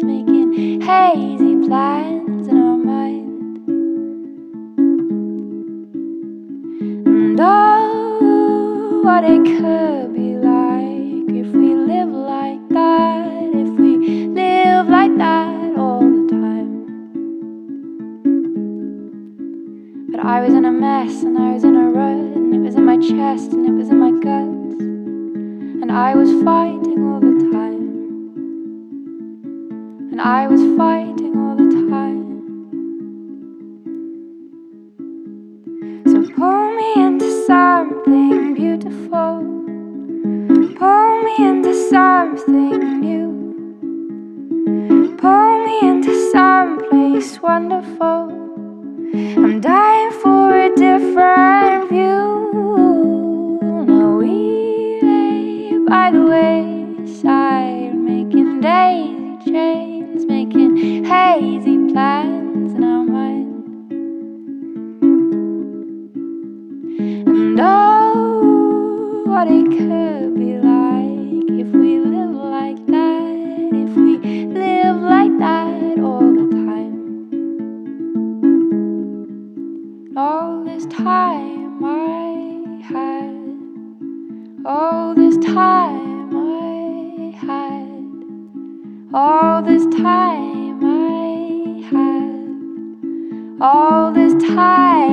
making hazy plans in our mind. And oh, what it could be like if we live like that, if we live like that all the time. But I was in a mess and I was in a rut, and it was in my chest and it was in my guts, and I was fighting all the time, and I was fighting all the time. So pull me into something beautiful, pull me into something new, pull me into someplace wonderful. I'm dying for a different view. Now we lay by the wayside, making daisy chains, making hazy plans in our mind. And oh, what it could be like if we live like that, if we live like that all the time. All this time I had, all this time I had, all this time I had, all this time